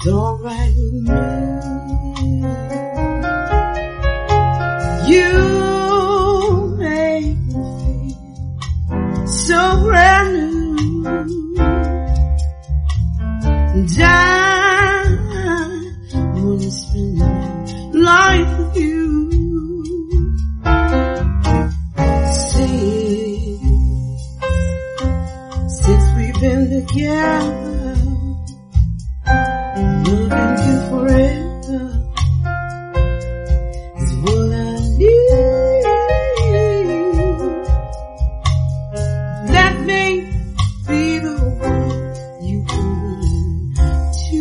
alright with me. You make me feel so brand new, and I wanna spend my life with you. See, since we've been together, loving you forever is what I need. Let me be the one you want to.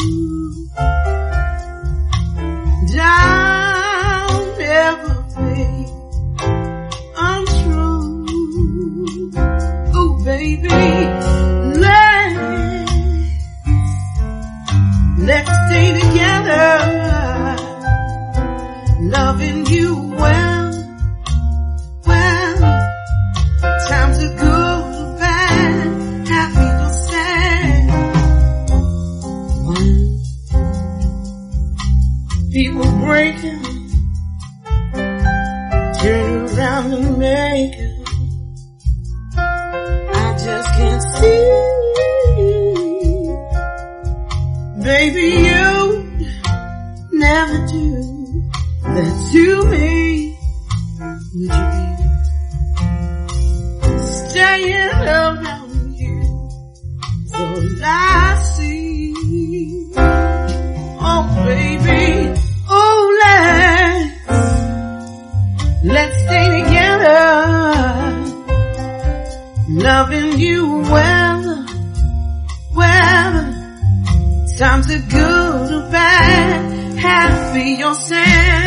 And I'll never fake untrue. Oh baby, let's stay together, loving you well, well. Times are good or bad, happy or sad. When people breaking, turn around and make it. I just can't see. Baby, you never do that to me. Would you be staying around you? So I see. Oh, baby, oh, let's stay together, loving you well, well. Times are good or bad, happy or sad.